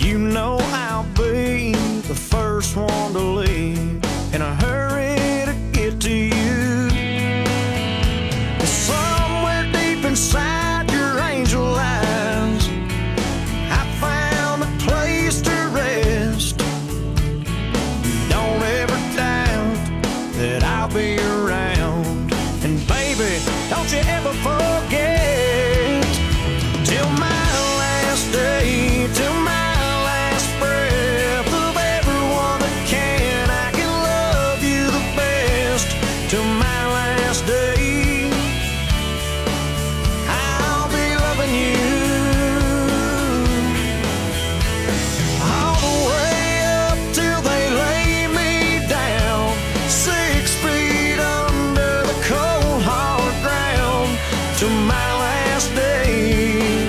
You know I'll be the first one to leave in a hurry to get to you. Somewhere deep inside your angel eyes, I found a place to rest. Don't ever doubt that I'll be around. And baby, don't you ever forget, till my last day, till my last breath of everyone that can, I can love you the best. Till my last day, I'll be loving you all the way up till they lay me down, 6 feet under the cold hard ground. Till my last day,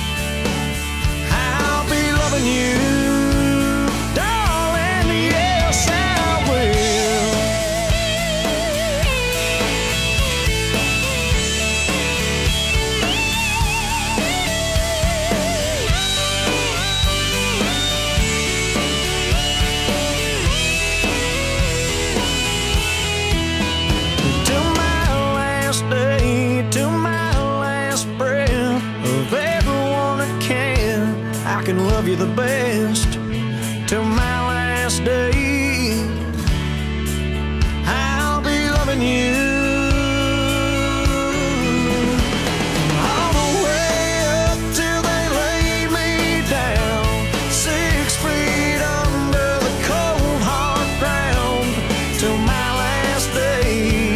I'll be loving you, darling, yes I will. Till my last day, till my last breath of everyone that can, I can love you the best. Till my last day, I'll be loving you all the way up till they lay me down, 6 feet under the cold hard ground. Till my last day,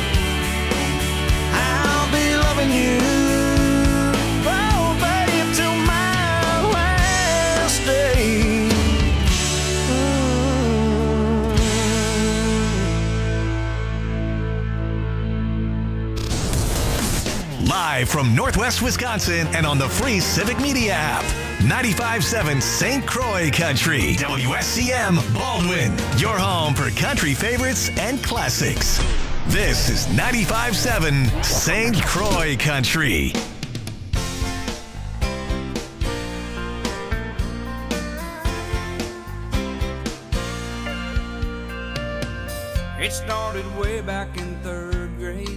I'll be loving you, oh babe, till my last day. Live from Northwest Wisconsin and on the free Civic Media app. 95.7 St. Croix Country. WSCM Baldwin. Your home for country favorites and classics. This is 95.7 St. Croix Country. It started way back in 3rd grade.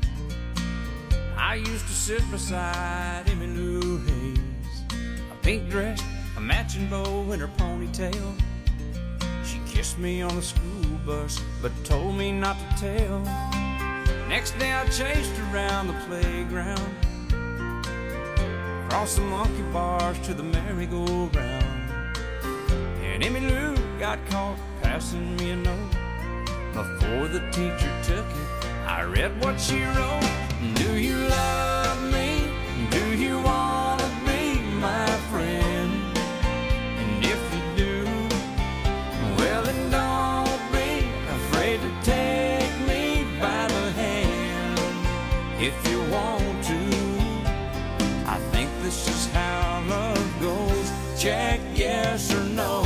I used to sit beside Emmy Lou Hayes, a pink dress, a matching bow, and her ponytail. She kissed me on the school bus, but told me not to tell. Next day I chased her around the playground, across the monkey bars to the merry-go-round. And Emmy Lou got caught passing me a note. Before the teacher took it, I read what she wrote. Do you love me? Do you want to be my friend? And if you do, well then don't be afraid to take me by the hand. If you want to, I think this is how love goes. Check yes or no.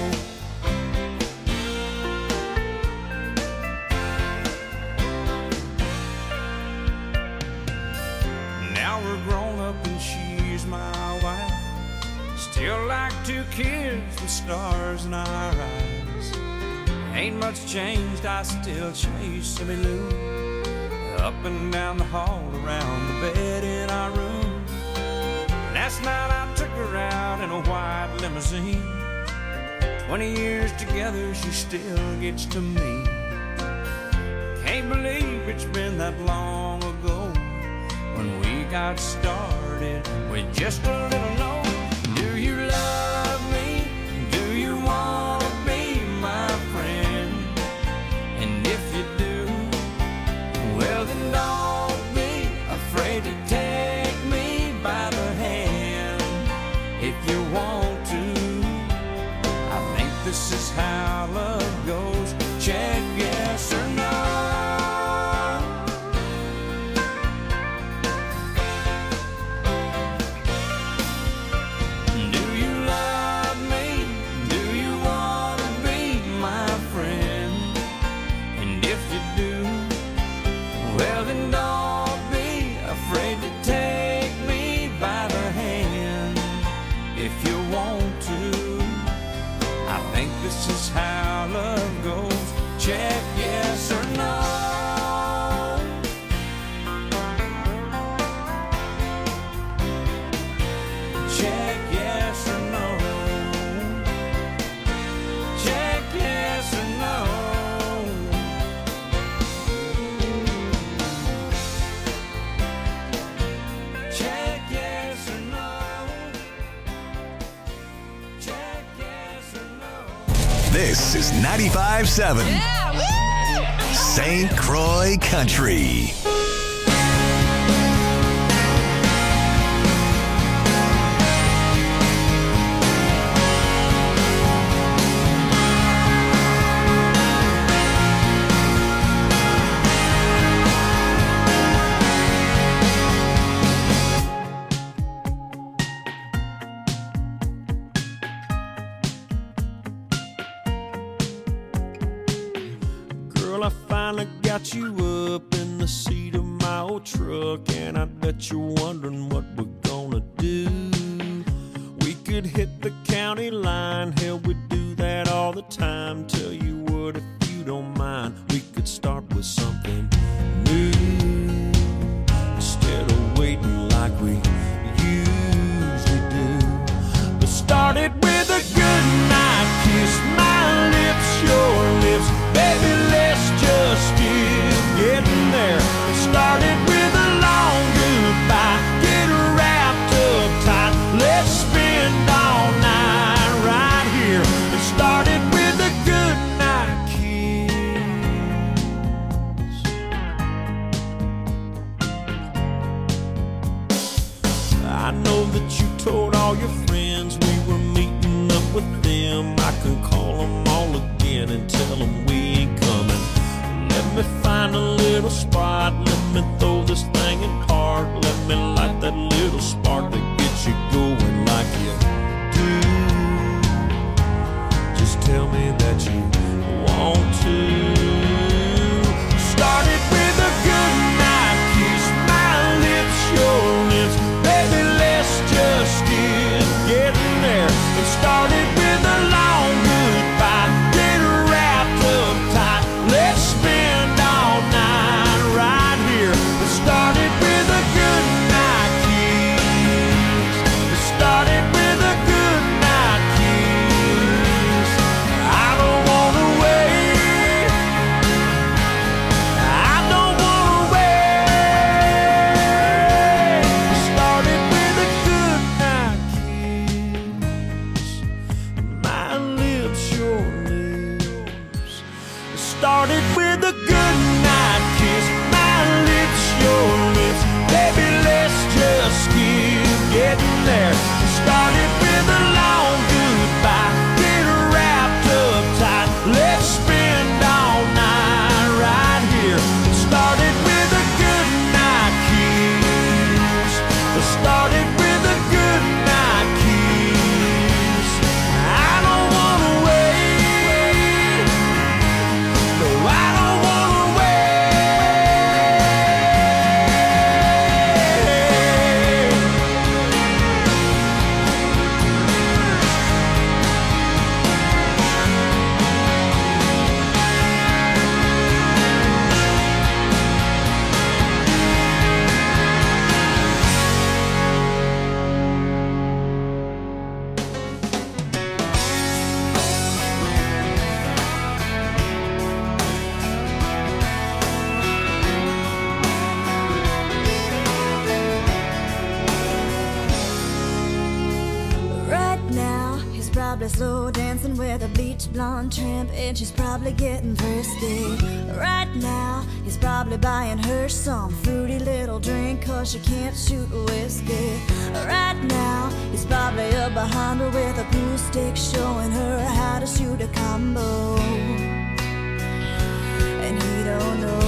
We're grown up and she's my wife. Still like 2 kids with stars in our eyes. Ain't much changed, I still chase Emmy Lou up and down the hall, around the bed in our room. Last night I took her out in a white limousine. 20 years together, she still gets to me. Can't believe it's been that long ago when we got started with just a little note. Do you love me? Do you want to be my friend? And if you do, well then don't be afraid to take me by the hand. If you want to, I think this is how love goes. Check yes or no. This is 95.7 St. Croix Country. Got you up in the seat of my old truck, and I bet you're wondering what we're gonna do. We could hit the county line, hell, we do that all the time. Tell you what, if you don't mind, we could start with something new instead of waiting like we usually do. But start it with a good night kiss, my lips, your lips, baby, let's just getting there. Started with a long goodbye, get wrapped up tight, let's spend all night right here. It started with a good night kiss. I know that you told all your friends we were meeting up with them. I can call them all again and tell them we ain't coming. Let me find a little spot, let me throw this thing in park, let me light that little spark that gets you going like you do. Just tell me that you want to. Started with a good night kiss, my lips, your lips, baby, let's just getting there. It started with a long goodbye, get wrapped up tight, let's spend all night right here. It started with a good night kiss. It started with a good night kiss. I don't wanna wait. I don't wanna wait. It started with a good night kiss. My lips, your lips. It started with a good night kiss, my lips, your lips, baby, let's just getting there. It started with a long goodbye, get wrapped up tight, let's spend all night right here. It started with a good night kiss. It started with a good night kiss. I don't wanna wait. No, I don't wanna probably slow dancing with a bleach blonde tramp, and she's probably getting thirsty. Right now, he's probably buying her some fruity little drink, cause she can't shoot whiskey. Right now, he's probably up behind her with a pool stick, showing her how to shoot a combo. And he don't know.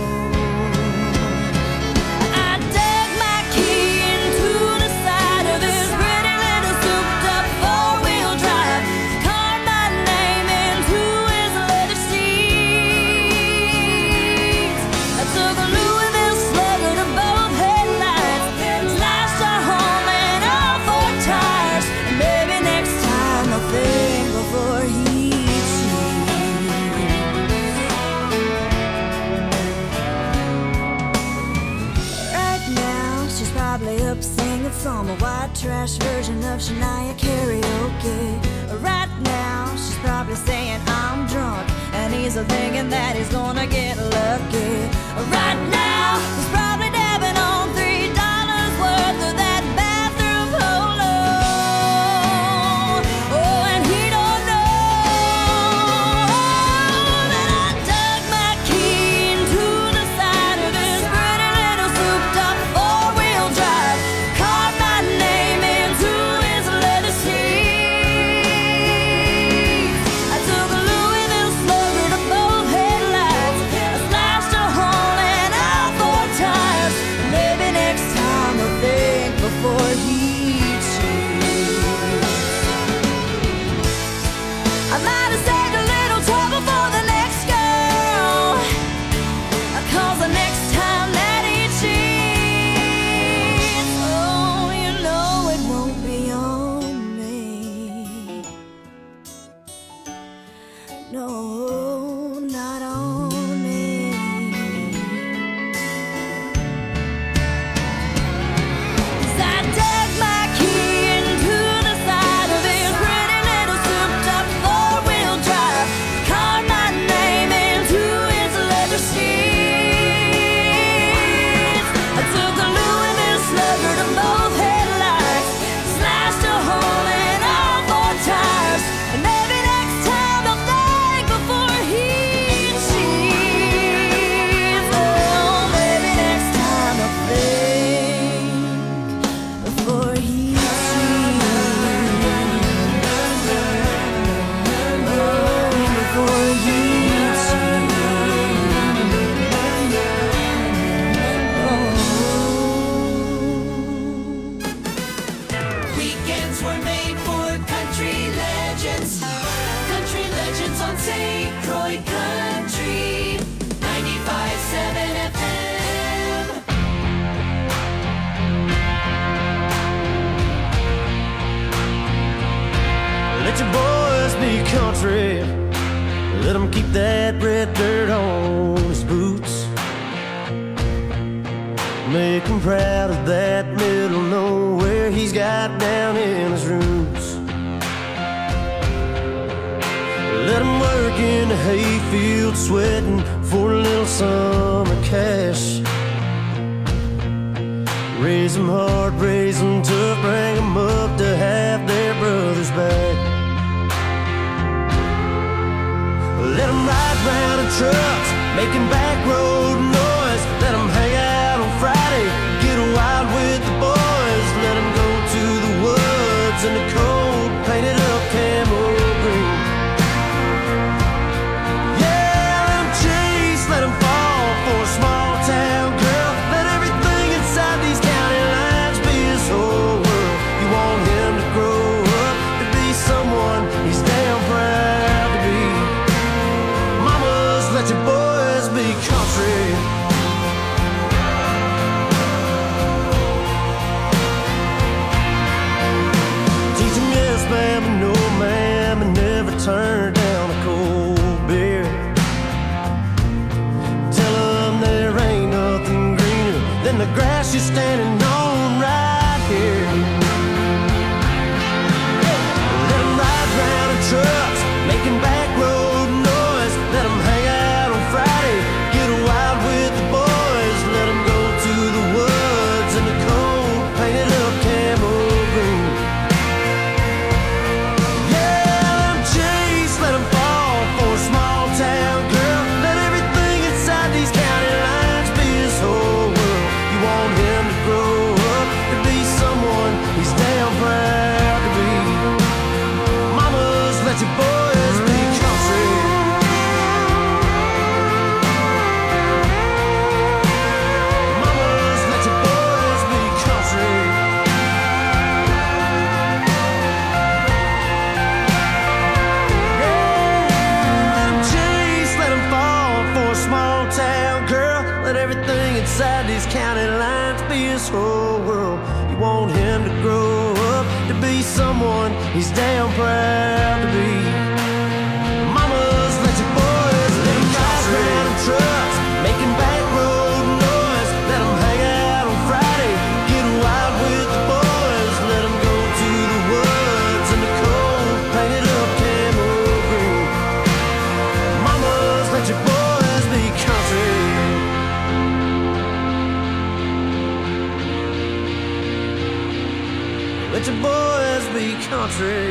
Some white trash version of Shania karaoke. Right now, she's probably saying I'm drunk, and he's thinking that he's gonna get lucky. Right now, he's probably dabbing on $3 worth of that bathroom polo. Oh, and he don't know. country. Let him keep that red dirt on his boots. Make him proud of that middle nowhere he's got down in his roots. Let him work in the hayfield sweating for a little summer cash. Raise them hard, raise them tough, bring them up to have their brothers back. Let them ride round in trucks, making back road noise. Let them hang out on Friday, get wild with the boys. Let them go to the woods in the cold, painted up camo green. Yeah, let them chase, let them fall for a small town girl. Let everything inside these county lines be his whole world. You want him to grow up to be someone he's damn proud to be. Mamas, let your boys be country. Teach them yes ma'am and no ma'am, and never turn down a cold beer. Tell them there ain't nothing greener than the grass you're standing on right here. Let them ride round in trucks, making back road noise. Let them hang out on Friday, get wild with the boys. Let them go to the woods in the cold, painted up camo green. Yeah, let them chase, let them fall for a small town girl. Let everything inside these county lines be his whole world. You want him to grow up to be someone he's damn proud to be. Mamas, let your boys be country. Mamas, let your boys be country. Yeah, let him chase, let him fall for a small town girl. Let everything inside these county lines be his whole world. You want him to grow up to be someone he's damn proud to be. Mamas, let your boys be country. Let them trucks, making back road noise. Let them hang out on Friday, get wild with the boys. Let them go to the woods in the cold, painted up camo green. Mamas, let your boys be country. Let your boys be country.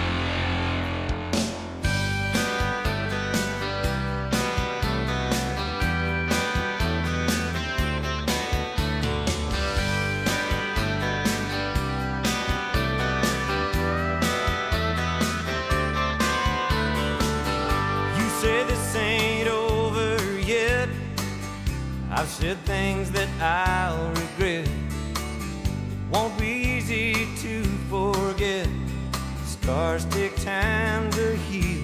You say this ain't over yet. I've said things that I'll regret. Won't be easy to forget. Scars take time to heal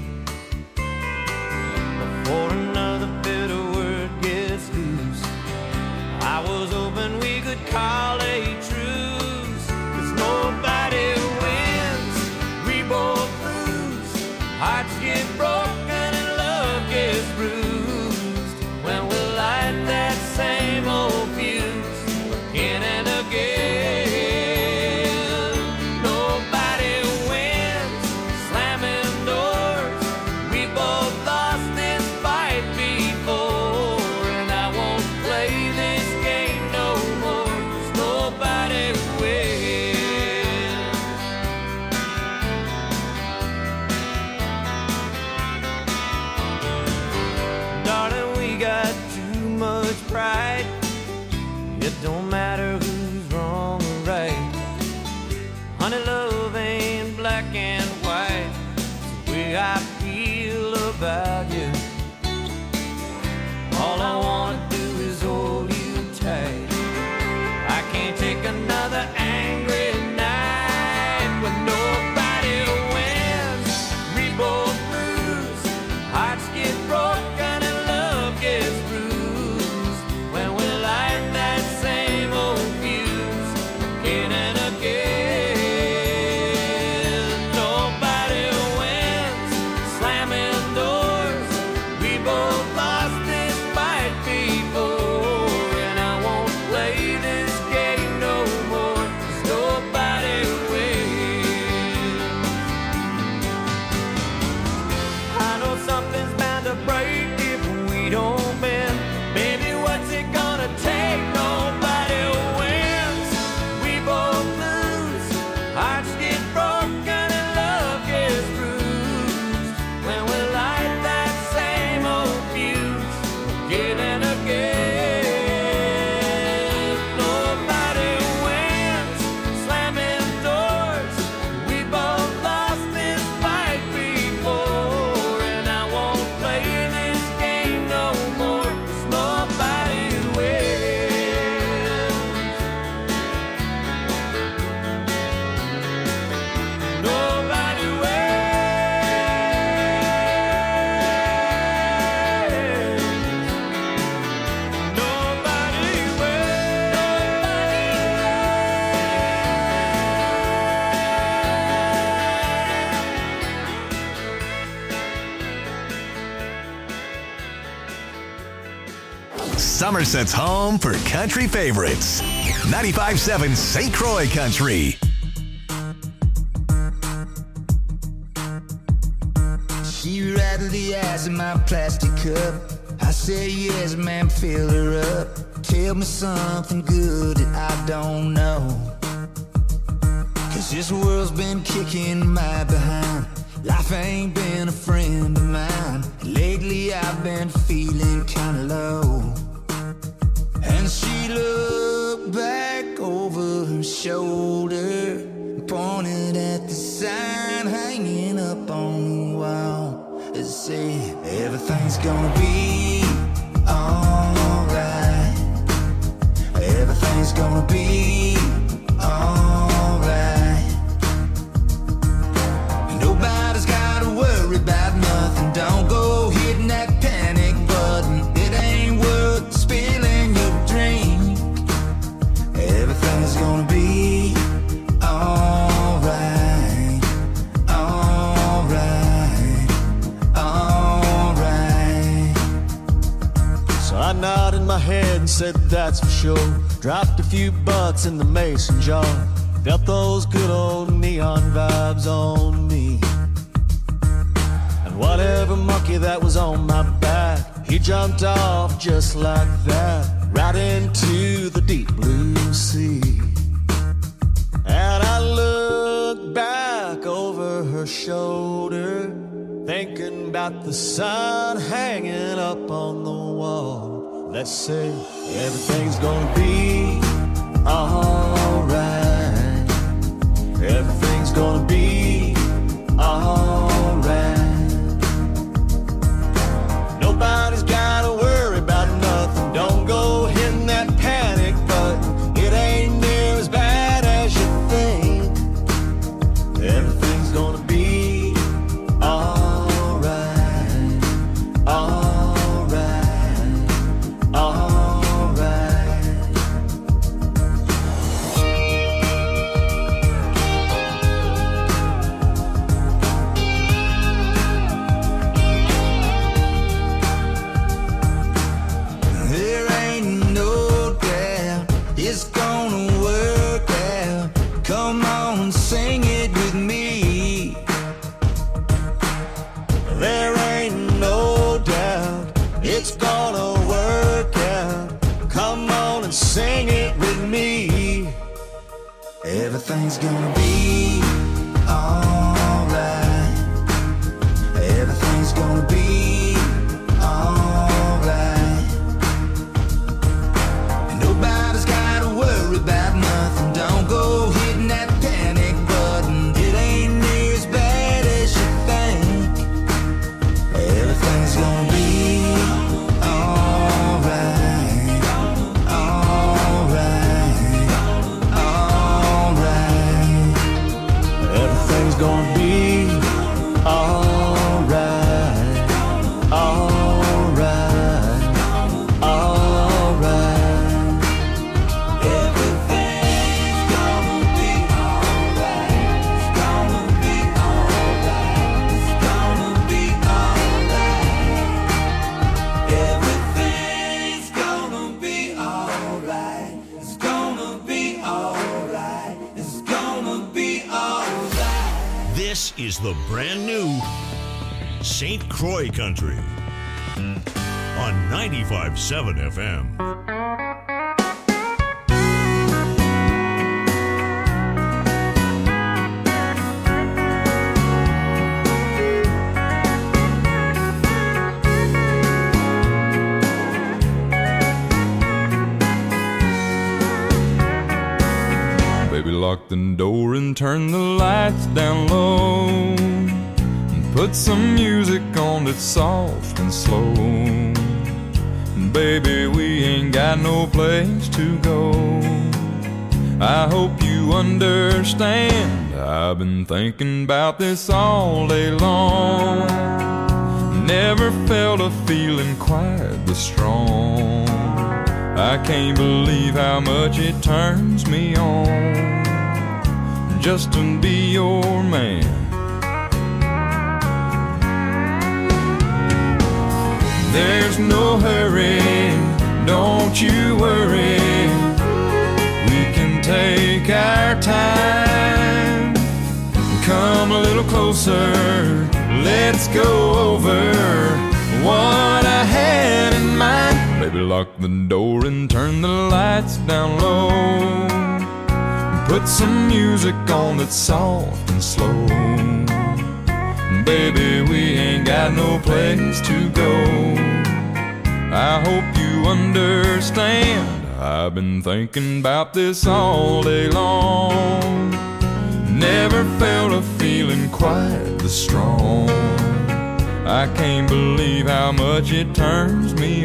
before another bitter word gets loose. I was hoping we could call a truce, 'cause nobody wins, we both lose. Hearts get broken and love gets bruised when we light that same old fuse again and again. Nobody wins, slamming doors. We both lost this fight before, and I won't play this game no more, 'cause nobody wins. Darling, we got too much pride. It don't matter who's wrong or right. Honey, love ain't black and white. It's the way I feel about you. All I wanna do is hold you tight. I can't take another angry night when nobody wins, we both lose. Hearts get broken and love gets bruised when we light that same gotta take, nobody wins. We both lose. Hearts get broken and love gets bruised. When we light that same old fuse again and again, nobody wins. Slamming doors, we both lost this fight before, and I won't play this game no more, 'cause nobody wins. Nobody wins. Nobody Somerset's home for country favorites. 95.7 St. Croix Country. She rattled the ice in my plastic cup. I said, yes, ma'am, fill her up. Tell me something good that I don't know. 'Cause this world's been kicking my behind. Life ain't been a friend of mine. Lately I've been feeling kinda low. And she looked back over her shoulder, pointed at the sign hanging up on the wall. It said, everything's gonna be alright. Everything's gonna be alright. Nobody's gotta worry about nothing. Don't go hitting that panic button. It ain't worth spilling your drink. Everything's gonna be alright. Alright. Alright. So I nodded my head and said that's for sure. Dropped a few bucks in the mason jar. Felt those good old neon vibes on me. And whatever monkey that was on my back, he jumped off just like that, right into the deep blue sea. And I looked back over her shoulder, thinking about the sign hanging up on the wall. Let's say everything's gonna be alright. Everything's gonna be alright. Nobody's gotta worry about nothing. Don't go hitting that panic button. It ain't near as bad as you think. Everything's gonna be alright. Alright. Alright. There ain't no doubt it's gonna work out. Come on, sing it with me. There ain't no doubt it's gonna work out. Come on and sing it with me. Everything's gonna be alright. Everything's gonna be alright. Nobody's gotta worry about nothing. Don't go hitting that panic button. It ain't near as bad as you think. Everything's gonna be alright. Alright. Alright. Everything's gonna be alright. Alright. Alright. Everything's gonna be alright. It's gonna be alright. It's gonna be alright. Everything's gonna be alright. It's gonna be alright. It's gonna be alright. This is the brand new St. Croix Country on 95.7 FM. lock the door and turn the lights down low, and put some music on that's soft and slow. And baby, we ain't got no place to go. I hope you understand, I've been thinking about this all day long. Never felt a feeling quite this strong. I can't believe how much it turns me on just to be your man. There's no hurry, don't you worry. Take our time, come a little closer, let's go over what I had in mind. Baby, lock the door and turn the lights down low, put some music on that's soft and slow. Baby, we ain't got no place to go. I hope you understand, I've been thinking about this all day long. Never felt a feeling quite this strong. I can't believe how much it turns me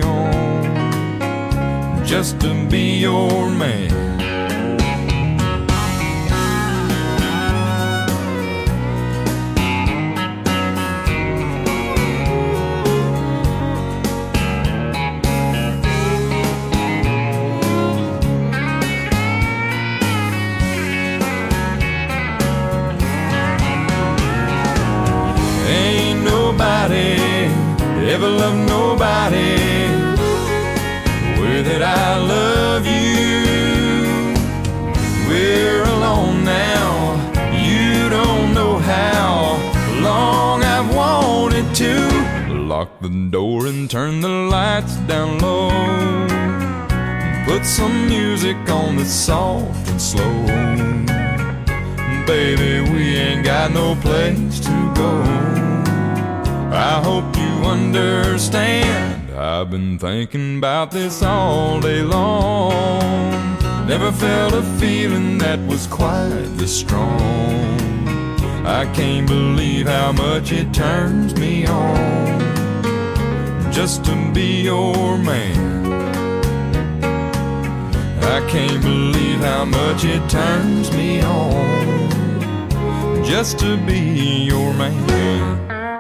on just to be your man. Ever love nobody way that I love you. We're alone now, you don't know how long I've wanted to. Lock the door and turn the lights down low, put some music on that's soft and slow. Baby, we ain't got no place to go. I hope you understand, I've been thinking about this all day long. Never felt a feeling that was quite this strong. I can't believe how much it turns me on just to be your man. I can't believe how much it turns me on just to be your man.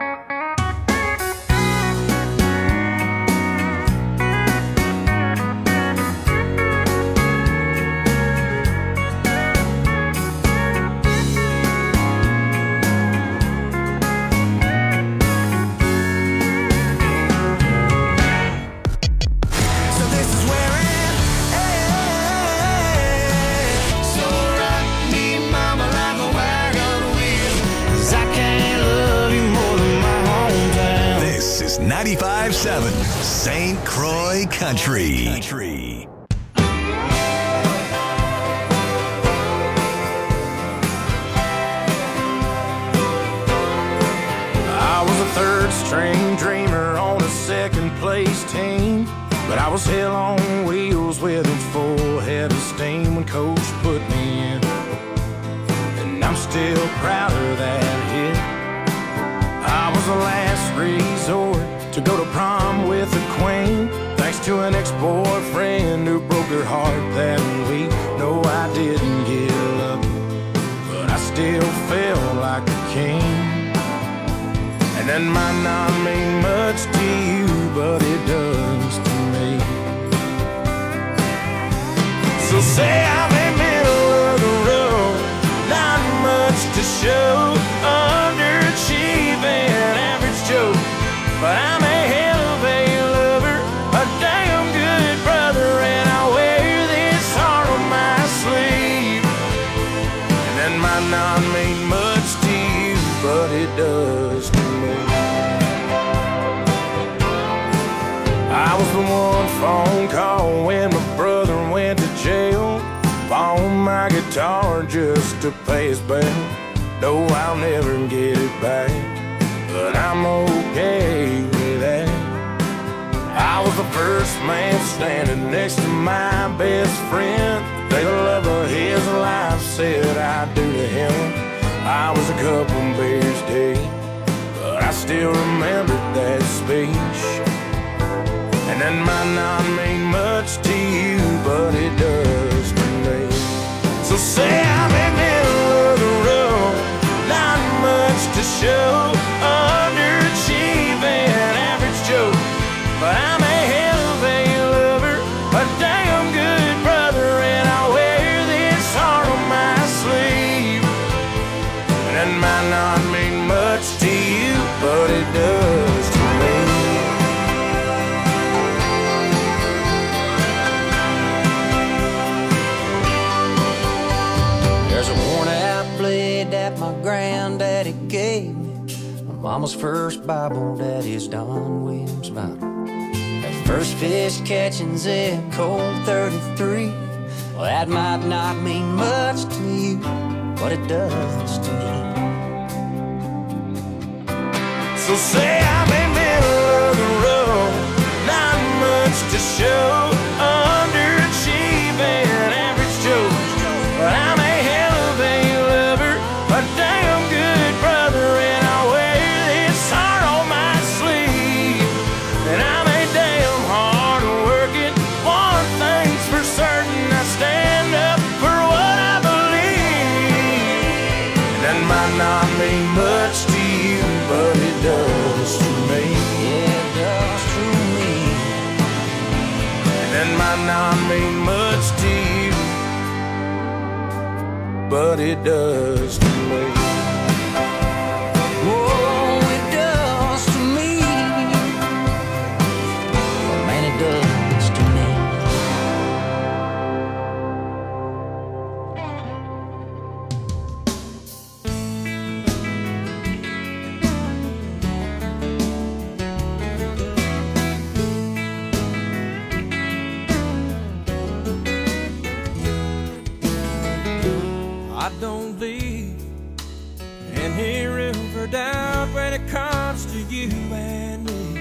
This is 95.7 St. Croix Country. I was a third string dreamer on a second place team, but I was hell on wheels with a full head of steam when coach put me in, and I'm still proud of that hit. I was the last resort to go to prom with a queen, thanks to an ex-boyfriend who broke her heart that week. No, I didn't give up, but I still felt like a king. And that might not mean much to you, but it does to me. So say I'm in the middle of the road, not much to show, underachieving, average Joe, but I'm a hell of a lover, a damn good brother, and I wear this heart on my sleeve. And that might not mean much to you, but it does to me. I was the one phone call when my brother went to jail, pawned my guitar just to pay his bail. No, I'll never get it back, but I'm okay with that. I was the first first man standing next to my best friend. The love of his life said I do to him. I was a couple beers deep, but I still remember that speech. And that might not mean much to you, but it does to me. So say I'm in the middle of the road, not much to show, underachieving, average Joe. But I'm a hell of a lover, a damn good brother, and I wear this heart on my sleeve. And that might not mean much to you, but it does to me. There's a worn-out blade that my granddaddy gave me, my mama's first Bible, daddy's Don Williams Bible. First fish catching's in cold 33. Well, that might not mean much to you, but it does to me. So say I'm in the middle of the road, not much to show, underachieving, average Joe. But I'm a hell of a lover, a damn good brother, and I wear this heart on my sleeve. And I'm a damn hard working, one thing's for certain, I stand up for what I believe. And that might not mean much to you, but it does to me. Yeah, it does to me. And that might not mean much to you, but it does to me. Oh, it does to me. Oh, man, it does to me. I don't leave any room for doubt when it comes to you and me.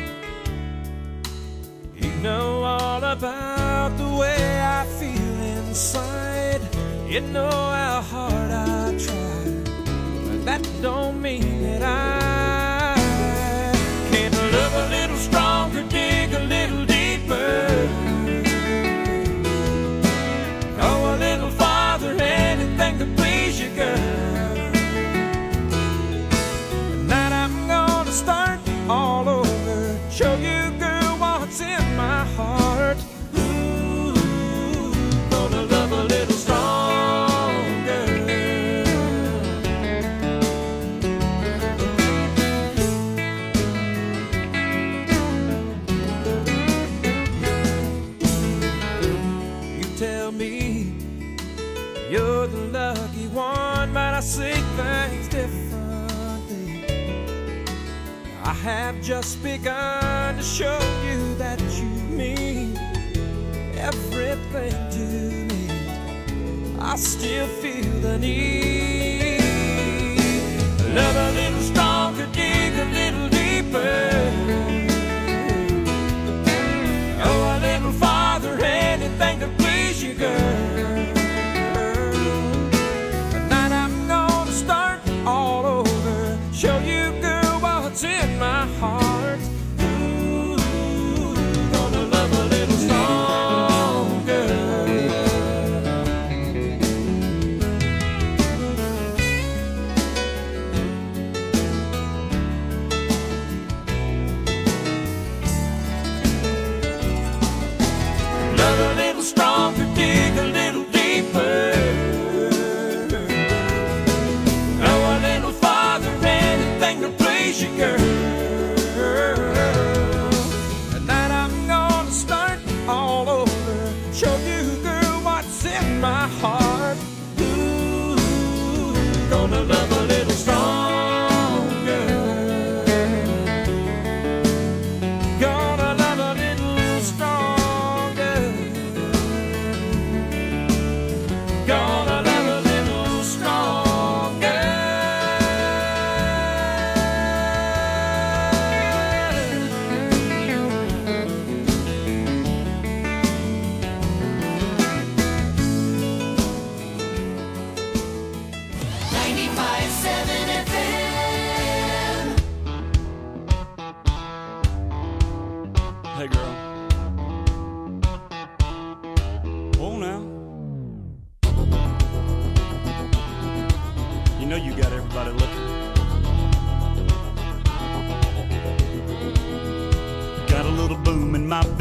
You know all about the way I feel inside. You know how hard I try, but that don't mean that I can't love a little stronger, dig a little deeper, go a little farther, anything to please you, girl. Tonight I'm gonna start all over, show you, girl, what's in my heart. Ooh, gonna love a little stronger. You tell me you're the lucky one, but I see things differently. I have just begun to show you that you mean everything to me. I still feel the need. Love a little stronger, dig a little deeper, go a little farther, anything to please you, girl. Tonight I'm gonna start all over, show you, girl, what's in my heart. Ooh, gonna love a little stronger. Love a little stronger, dig a little deeper, go a little farther, anything to please you, girl. Tonight I'm gonna start all over, show you, girl, what's in my heart. Ooh, gonna love a little stronger, gonna love a little stronger.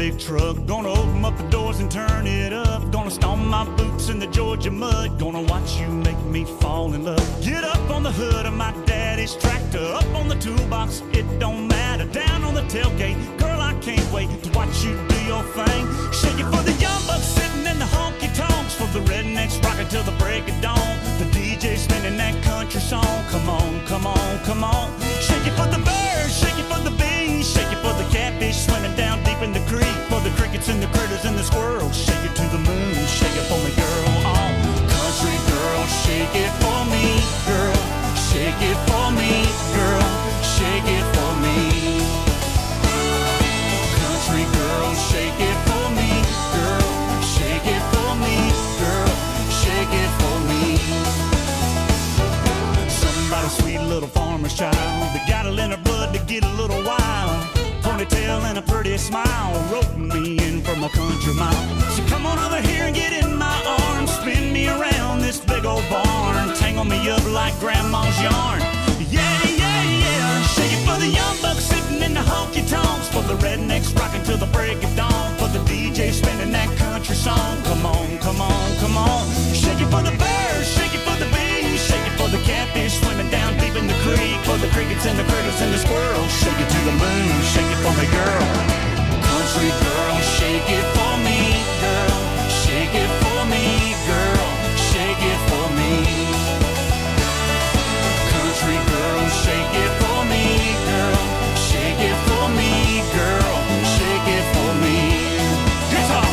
big truck. Gonna open up the doors and turn it up. Gonna stomp my boots in the Georgia mud. Gonna watch you make me fall in love. Get up on the hood of my daddy's tractor. Up on the toolbox, it don't matter. Down on the tailgate, girl, I can't wait to watch you do your thing. Shake it for the young bucks sitting in the honky-tonks. For the rednecks rocking till the break of dawn. The DJ spinning that country song. Come on, come on, come on. Shake it for the birds, shake it for the bees. Shake it for the catfish swimming down deep in the creek. For the crickets and the critters and the squirrels. Shake it to the moon, shake it for me, girl. Oh, country girl, shake it for me, girl. Shake it for me, girl. Shake it for me. Country girl, shake it for me, girl. Shake it for me, girl. Shake it for me. Somebody sweet little farmer's child that got it in her blood to get a little wild. Ponytail and a pretty smile, roping me in from a country mile. So come on over here and get in my arms, spin me around this big old barn, tangle me up like grandma's yarn. Yeah, yeah, yeah. Shake it for the young bucks sitting in the honky-tonks. For the rednecks rocking till the break of dawn. For the DJ spinning that country song. Come on, come on, come on. Shake it for the birds, shake it for the bees. Shake it for the catfish swimming down deep in the creek. For the crickets and the critters and the squirrels. Shake it to the moon, shake it for me, girl. Country girl, shake it for me, girl. Shake it for me, girl. Shake it for me. Country girl, shake it for me, girl. Shake it for me, girl. Shake it for me. Guitar.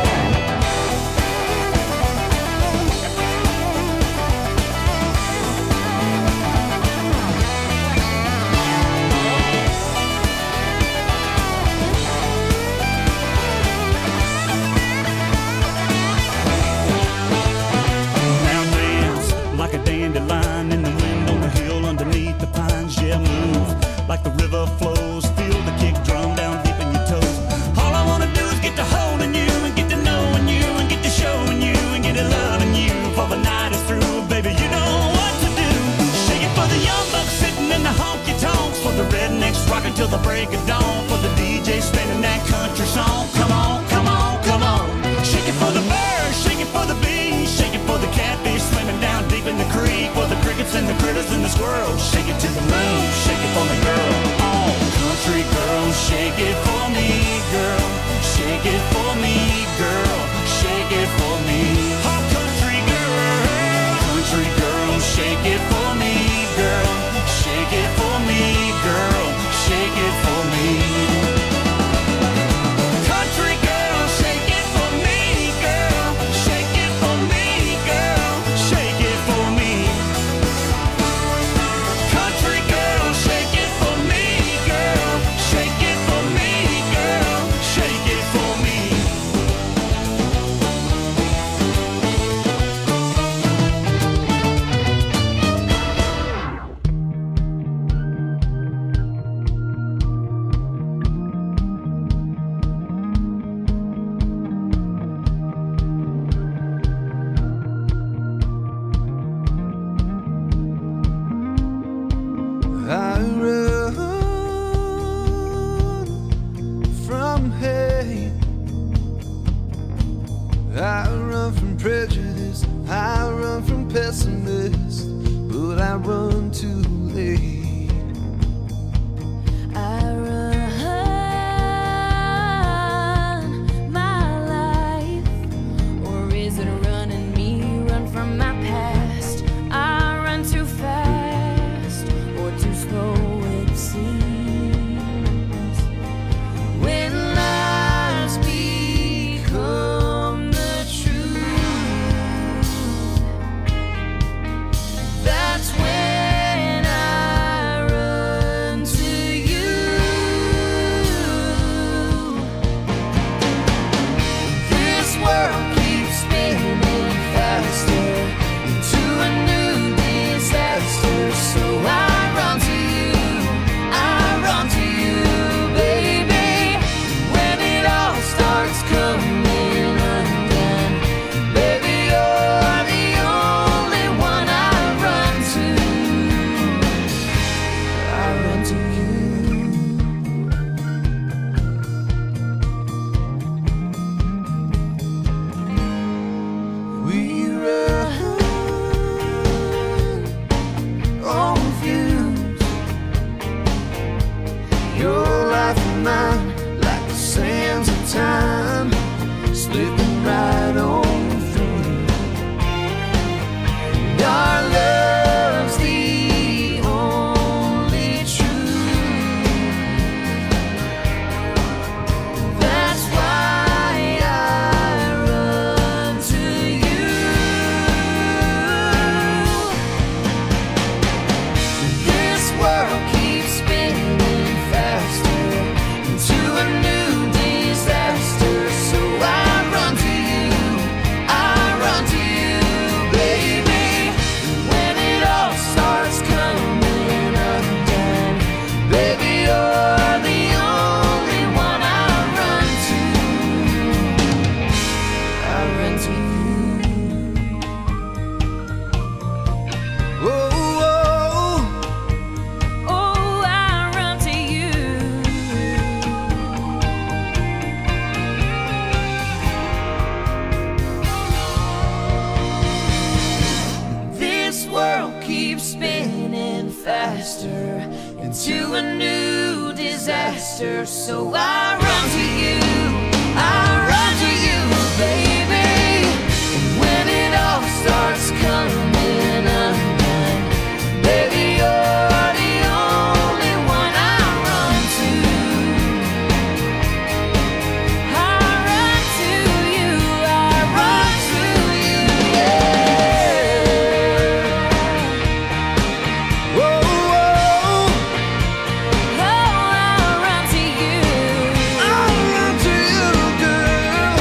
Like a dandelion in the wind on the hill underneath the pines. Yeah, move like the river flows. Feel the kick drum down deep in your toes. All I wanna do is get to holding you and get to knowing you and get to showing you and get to loving you. For the night is through, baby, you know what to do. Shake it for the young bucks sitting in the honky-tonks. For the rednecks rocking till the break of dawn. For the DJ spinning that country song. Come on, come on, come on. Shake it for the birds, shake it for the bees. Shake it for the catfish swimming down deep in the creek. For the crickets and the critters and the squirrels. Shake it to the moon, shake it for me, girl. Oh, country girl, shake it for me, girl. Shake it for me, girl. Shake it for me. Oh, country girl, shake it for me, girl. Shake it for me, girl. Shake it for me. Country girl, shake it for me, girl. Shake it for me, girl. Shake it for me. Country girl, shake it for me, girl. Shake it for me, girl. Shake it for me. I run from hate. I run from prejudice. I run from pessimists. But I run too late. I run my life, or is it running me? Run from my past. I run too fast, or too slow it seems. When lies become the truth, that's when I faster into a new disaster. So I run to you, baby. When it all starts coming undone, baby, you're the only one I run to. I run to you, yeah. Whoa, whoa. Oh, I run to you. I run to you, girl.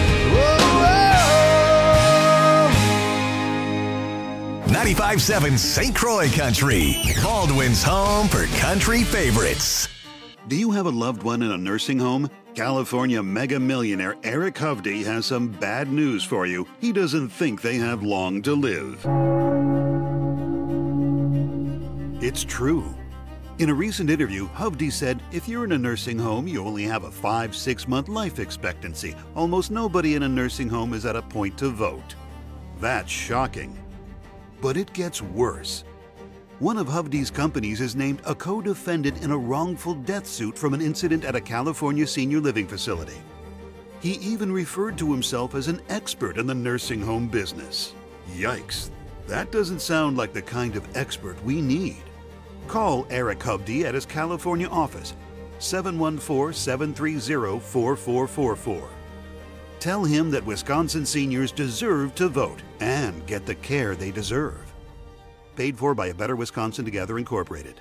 Whoa, whoa. 95.7 St. Croix Country, Baldwin's home for country favorites. Do you have a loved one in a nursing home? California mega millionaire Eric Hovde has some bad news for you. He doesn't think they have long to live. It's true. In a recent interview, Hovde said, if you're in a nursing home, you only have a 5-6 month life expectancy. Almost nobody in a nursing home is at a point to vote. That's shocking. But it gets worse. One of Hovde's companies is named a co-defendant in a wrongful death suit from an incident at a California senior living facility. He even referred to himself as an expert in the nursing home business. Yikes, that doesn't sound like the kind of expert we need. Call Eric Hovde at his California office, 714-730-4444. Tell him that Wisconsin seniors deserve to vote and get the care they deserve. Paid for by A Better Wisconsin Together, Incorporated.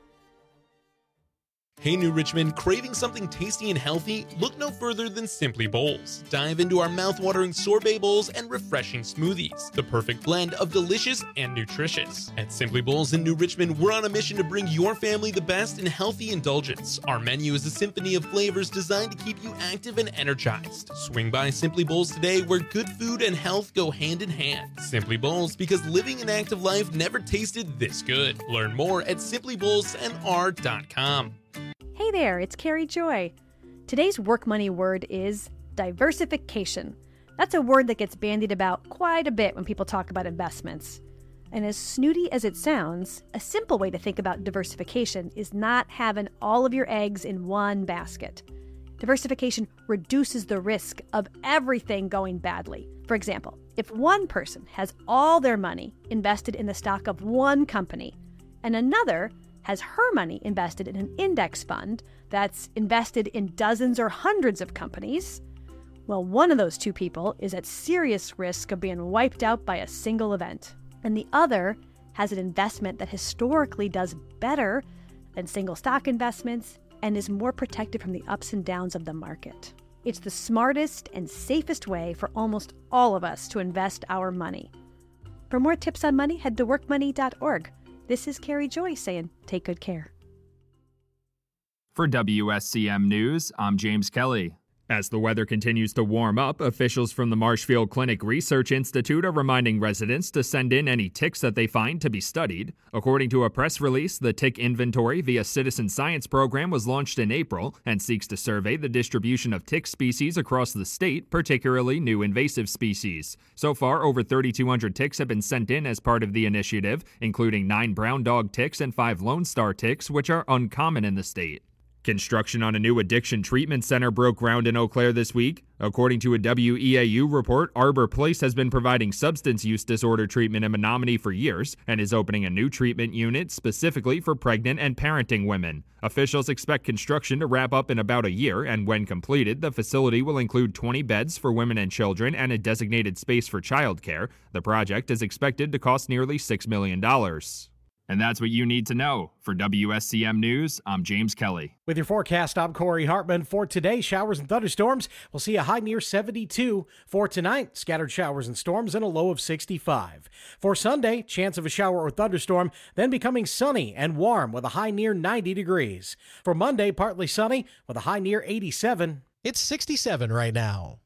Hey New Richmond, craving something tasty and healthy? Look no further than Simply Bowls. Dive into our mouth-watering sorbet bowls and refreshing smoothies, the perfect blend of delicious and nutritious. At Simply Bowls in New Richmond, we're on a mission to bring your family the best in healthy indulgence. Our menu is a symphony of flavors designed to keep you active and energized. Swing by Simply Bowls today, where good food and health go hand in hand. Simply Bowls, because living an active life never tasted this good. Learn more at simplybowlsnr.com. Hey there, it's Carrie Joy. Today's work money word is diversification. That's a word that gets bandied about quite a bit when people talk about investments. And as snooty as it sounds, a simple way to think about diversification is not having all of your eggs in one basket. Diversification reduces the risk of everything going badly. For example, if one person has all their money invested in the stock of one company and another has her money invested in an index fund that's invested in dozens or hundreds of companies, well, one of those two people is at serious risk of being wiped out by a single event. And the other has an investment that historically does better than single stock investments and is more protected from the ups and downs of the market. It's the smartest and safest way for almost all of us to invest our money. For more tips on money, head to workmoney.org. This is Carrie Joy saying, take good care. For WSCM News, I'm James Kelly. As the weather continues to warm up, officials from the Marshfield Clinic Research Institute are reminding residents to send in any ticks that they find to be studied. According to a press release, the tick inventory via Citizen Science program was launched in April and seeks to survey the distribution of tick species across the state, particularly new invasive species. So far, over 3,200 ticks have been sent in as part of the initiative, including 9 brown dog ticks and 5 Lone Star ticks, which are uncommon in the state. Construction on a new addiction treatment center broke ground in Eau Claire this week. According to a WEAU report, Arbor Place has been providing substance use disorder treatment in Menominee for years and is opening a new treatment unit specifically for pregnant and parenting women. Officials expect construction to wrap up in about a year, and when completed, the facility will include 20 beds for women and children and a designated space for childcare. The project is expected to cost nearly $6 million. And that's what you need to know. For WSCM News, I'm James Kelly. With your forecast, I'm Corey Hartman. For today, showers and thunderstorms. We'll see a high near 72. For tonight, scattered showers and storms and a low of 65. For Sunday, chance of a shower or thunderstorm, then becoming sunny and warm with a high near 90 degrees. For Monday, partly sunny with a high near 87. It's 67 right now.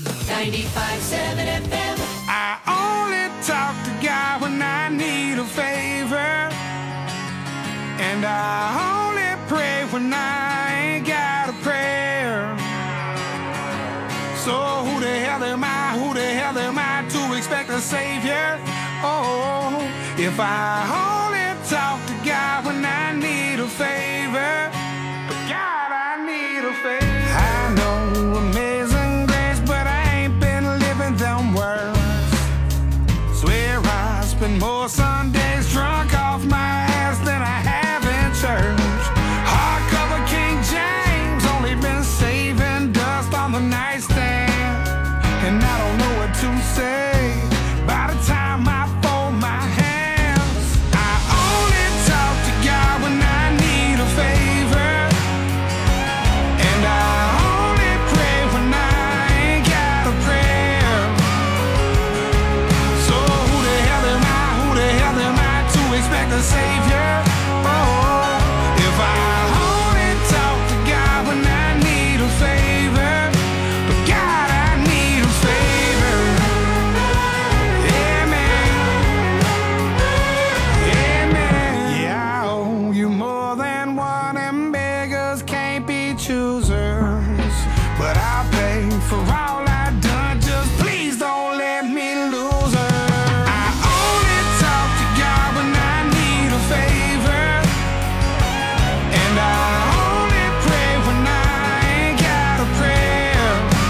95.7 FM. I only talk to God when I need a favor, and I only pray when I ain't got a prayer. So who the hell am I to expect a savior? Oh, if I only talk to God when I need a favor. But God, I need a favor. I know amazing grace, but I ain't been living them words. Swear I spend more Sundays drunk off my ass than I have in church. Hardcover King James, only been saving dust on the nightstand. And I don't know what to say by the time I fold my hands. I only talk to God when I need a favor. And I only pray when I ain't got a prayer. So who the hell am I to expect a savior? Oh, if I only talk to God when I need a favor. But God, I need a favor. Yeah, man. Yeah, man. Yeah, I owe you more than one, and beggars can't be choosers. But I'll pay for all I've done, just please don't let me lose her. I only talk to God when I need a favor. And I only pray when I ain't got a prayer.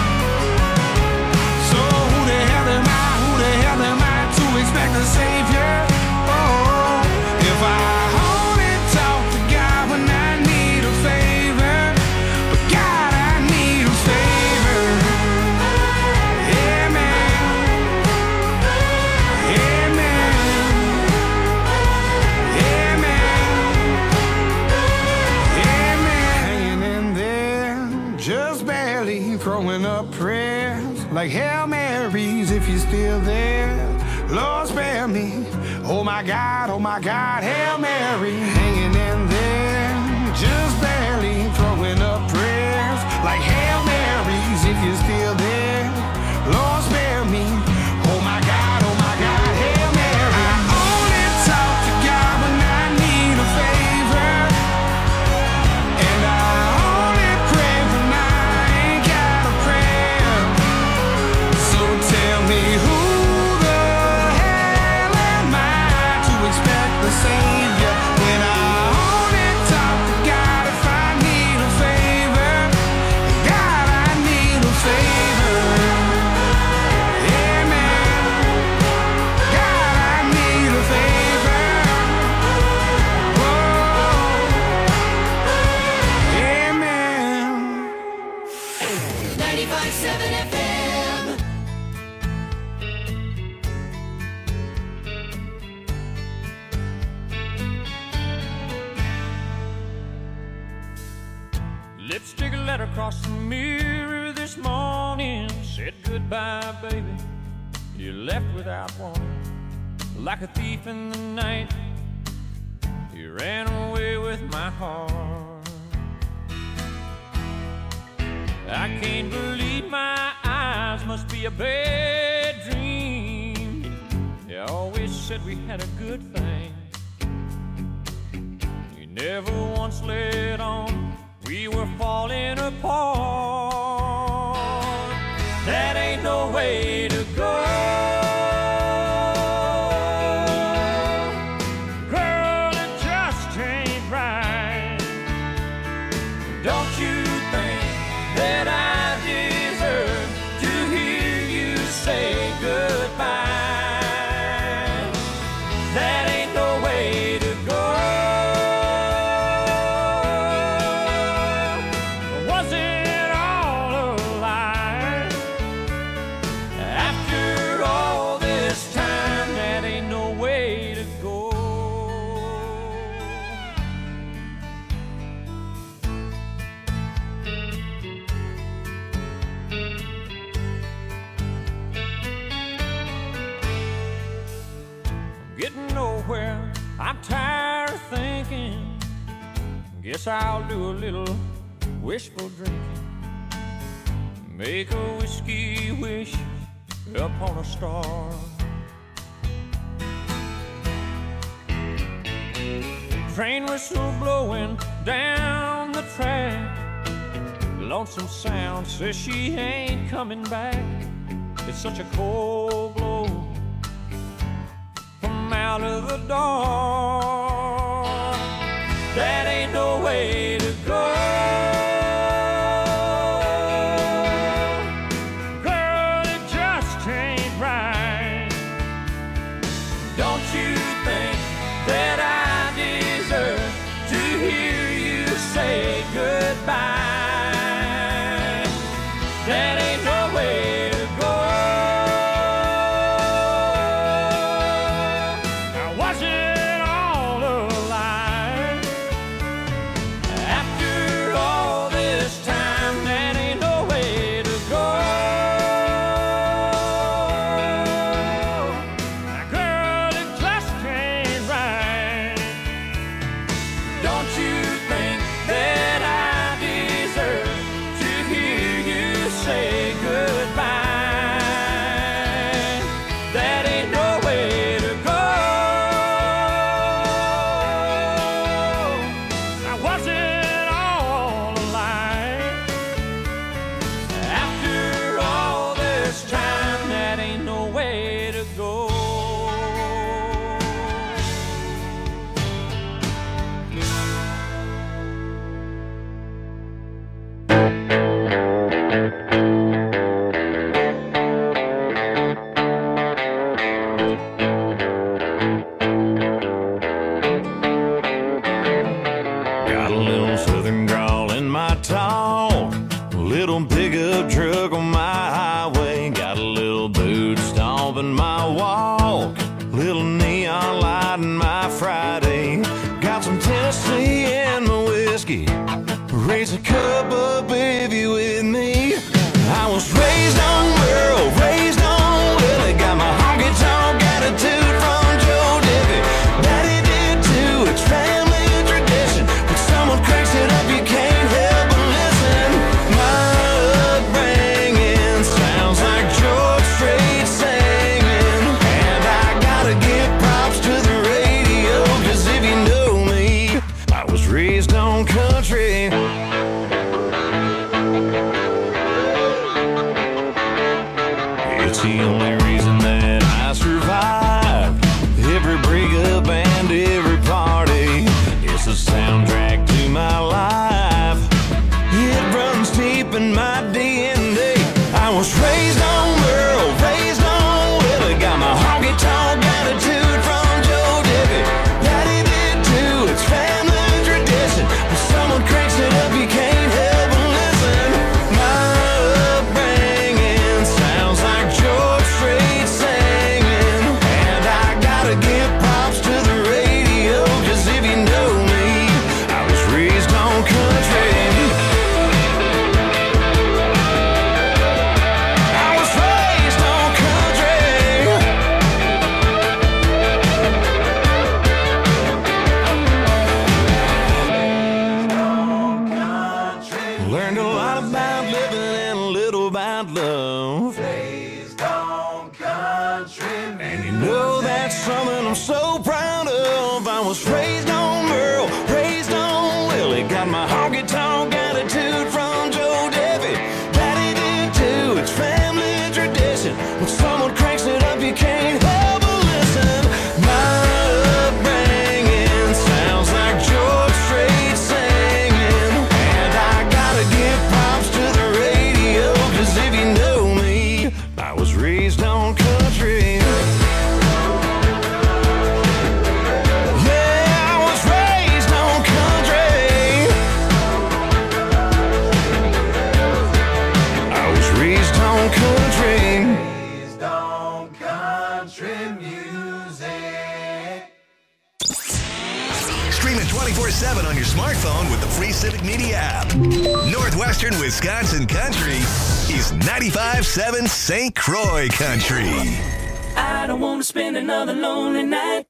So who the hell am I to expect a savior? Oh, if I only talk to God when I need a favor. But God, I need a favor. Yeah, man. Yeah, man. Yeah, man. Yeah, man. Hanging in there, just barely throwing up prayers like Hail Marys if you're still there. Lord, spare me. Oh my God, Hail Mary. Hanging in there, just barely throwing up prayers like Hail Marys if you're still there. Lord, spare me. Oh my God, Hail Mary. I only talk to God when I need a favor. And I only pray when I ain't got a prayer. So tell me who the hell am I to expect the savior when I only talk to God if I need a favor? God, I need a favor. Yeah, man. God, I need a favor. Whoa. Yeah, man. 95.7 FM. Lipstick letter across the mirror this morning said goodbye, baby. You left without warning, like a thief in the night. You ran away with my heart. I can't believe my eyes, must be a bad dream. You always said we had a good thing. You never once let on we were falling apart. That ain't no way to go. Girl, it just ain't right. Don't you think that I deserve to hear you say goodbye? That ain't no way to go. Was it all a lie? After all this time, that ain't no way to go. I'm getting nowhere, I'm tired of thinking. Guess I'll do a little wishful drinking. Make a whiskey wish upon a star. Train whistle blowing down the track. Lonesome sound says she ain't coming back. It's such a cold blow from out of the dark. helping my walk. Little neon light in my Friday. Got some Tennessee in my whiskey. Raise a cup up if you with me. I was raised on Merle, raised on Willie. Got my honky-tonk attitude from Joe Diffie. Daddy did too, it's family tradition. When someone cranks it up, you can't help but listen. My upbringing sounds like George Strait singing. And I gotta give props to the radio, 'cause if you know me, I was raised on country. It's the only reason that I survived every breakup and every party. It's the soundtrack to my life. It runs deep in my DNA. I was raised on Merle, raised on Willie. Got my honky-tonk attitude from Joe Diffie. Daddy did too, it's family tradition. When someone cranks it up, you can't help but listen. My upbringing sounds like George Strait singing. And I gotta give props to the radio, 'cause if you know me, I was raised on country. I was raised on country. Learned a lot about living and a little about love. Raised on country. And you know that's something I'm so proud of. I was raised on Merle, raised on Willie. Got my honky-tonk attitude from Joe Diffie. Daddy did too, it's family tradition. When someone cranks it up, you can't help but listen. My upbringing sounds like George Strait singing. And I gotta give props to the radio, 'cause if you know me, I was raised on country. Yeah, I was raised on country. I was raised on country. Raised on country music. Stream it 24/7 on your smartphone with the free Civic Media app. Northwestern Wisconsin Country is 95.7 St. Croix Country. I don't want to spend another lonely night.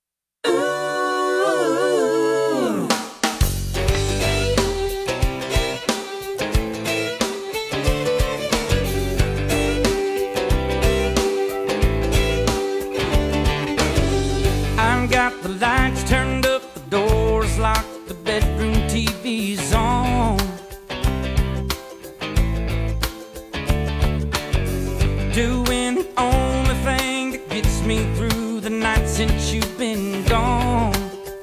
I've got the lights turned up, the doors locked, the bedroom TV's on. Doing the only thing that gets me through the night since you've been gone.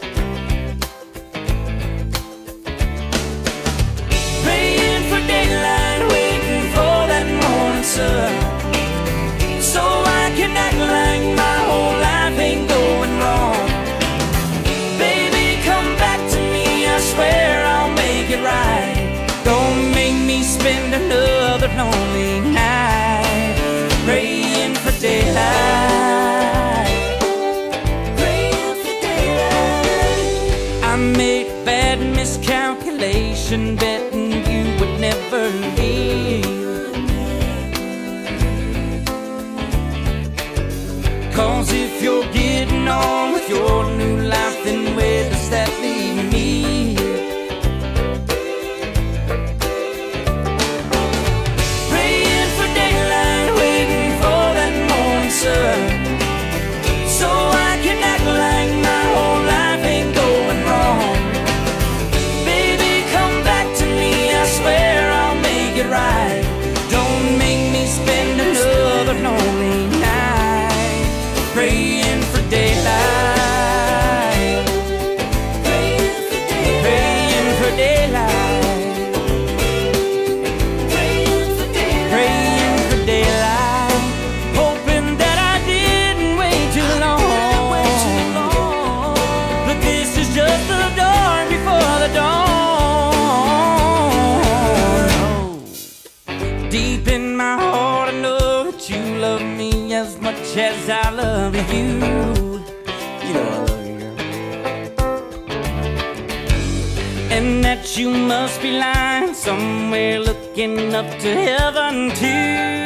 Praying for daylight, waiting for that morning sun, so I can act like my whole life ain't going wrong. Baby, come back to me, I swear I'll make it right. Don't make me spend another lonely night praying for daylight. Praying for daylight. I made a bad miscalculation, betting you would never leave. 'Cause if you're getting on with your new life, then where does that leave me? Praying for daylight, waiting for that morning sun, so I can act like my whole life ain't going wrong. Baby, come back to me, I swear I'll make it right. Don't make me spend another lonely night praying for daylight. much as I love you. You know I love you, girl. And that you must be lying somewhere looking up to heaven too.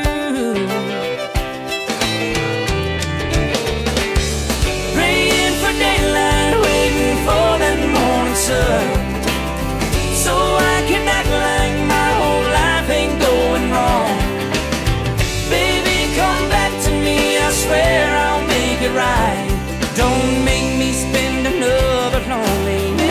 Praying for daylight, waiting for that morning sun, so I can act like my whole life ain't going wrong. Baby, come back to me, I swear I'll make it right. Don't make me spend another lonely night.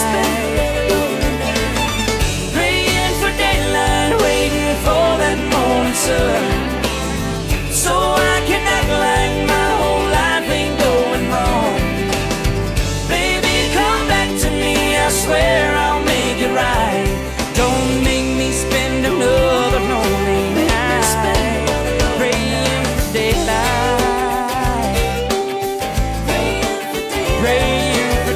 Praying for daylight, waiting for that morning sun, so I can act like my whole life ain't going wrong. Baby, come back to me, I swear I'll make it right. Don't make me spend another lonely night. Praying for daylight, praying for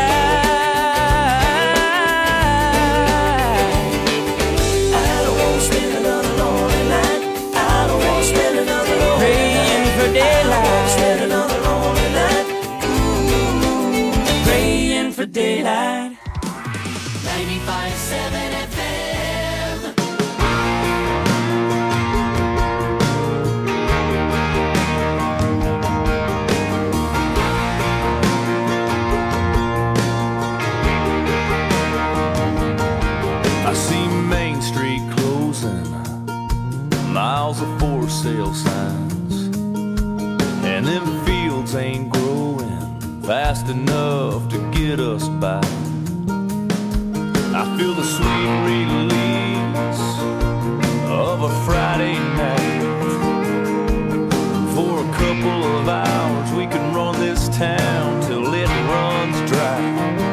daylight. I don't want to spend another lonely night. I don't want to spend another lonely night. Praying for daylight. I don't want to spend another lonely night. Ooh, praying for daylight. 95.7 FM. I see Main Street closing, miles of for sale signs, and them fields ain't growing fast enough to get us by. I feel the sweet release of a Friday night. For a couple of hours we can run this town till it runs dry.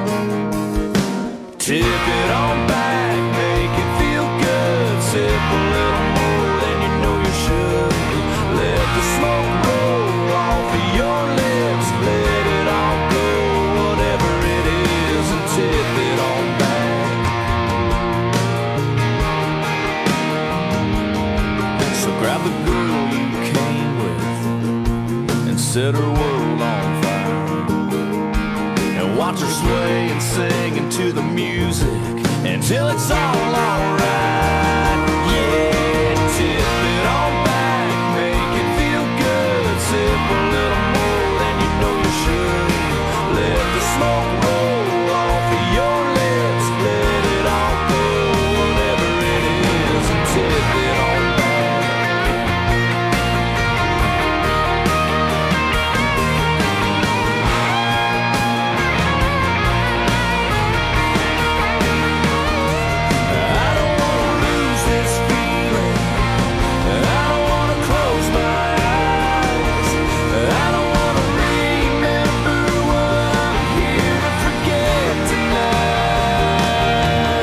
Tip it on back, make it feel good. Sip a little more than you know you should. Let the smoke roll off of your lips. Let it all go, whatever it is, and tip it on back. So grab the girl you came with and set her world on fire, and watch her sway and sing into the music until it's all alright.